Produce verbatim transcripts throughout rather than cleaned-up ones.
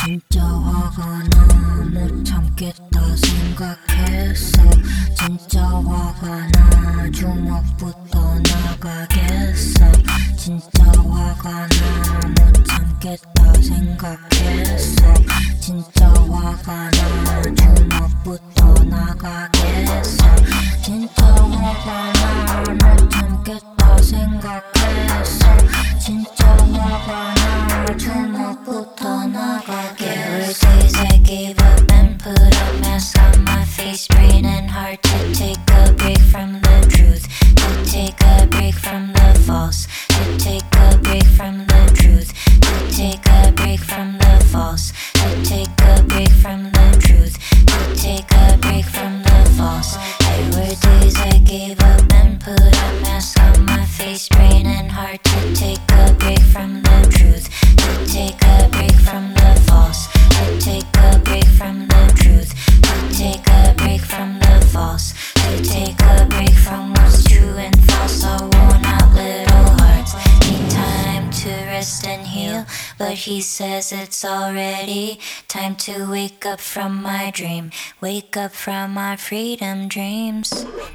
진짜 화가 나 못 참겠다 생각했어. 진짜 화가 나 주먹부터 나가겠어. 진짜 화가 나 못 참겠다 생각했어. 진짜 화가 나 주먹부터 나가겠어. 진짜 화가 나 못 참겠다 생각했어. 진짜 화가 나 주먹부터 나가겠어. There were days I gave up and put a mask on my face, braining hard to take a break from the truth, to take a break from the false, to take a break from the truth, to take a break from the false, to take a break from the truth, to take a break from the false. There were days I gave up and put a mask on my face, braining hard to take a break from the truth, to take a break from the false, to take a break from the truth, to take a break from the false, to take a break from what's true and false. All worn out little hearts need time to rest and heal, but he says it's already time to wake up from my dream, wake up from my freedom dreams.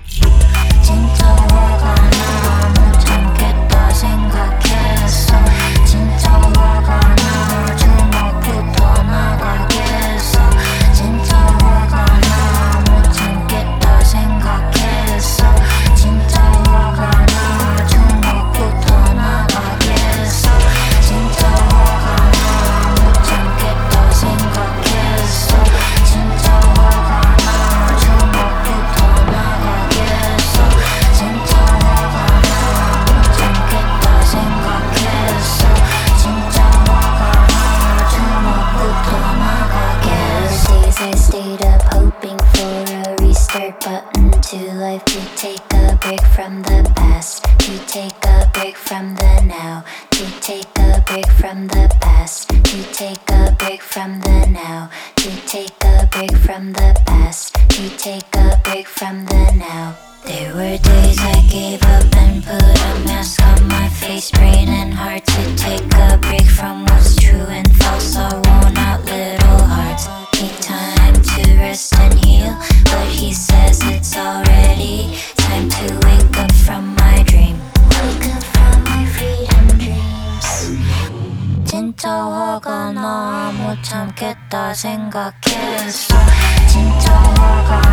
진짜 화가 나 못 참겠다 생각했어. 진짜 화가 나 주먹부터 나가겠어. 진짜 화가 나 못 참겠다 생각했어. 진짜 화가 나 주먹부터 나가겠어. 진짜 화가 나 못 참겠다 생각했어. 진짜 화가 나 주먹부터 나가겠어. 진짜 화가 나 못 참겠다 생각했어. 진짜 화가 나 주먹부터 나가겠어. Days I stayed up hoping for a restart button to life, to take a break from the past, to take a break from the now, to take a break from the past, to take a break from the now, to take a break from the past, to take a break from the now. There were days I gave up and put a mask on my face, braining hard to take a break from what's true and false. All worn out little hearts need time to rest and heal, but he says it's already time to wake up from my dream, wake up from my freedom dreams. 진짜 화가 나 못 참겠다 생각했어. 진짜 화가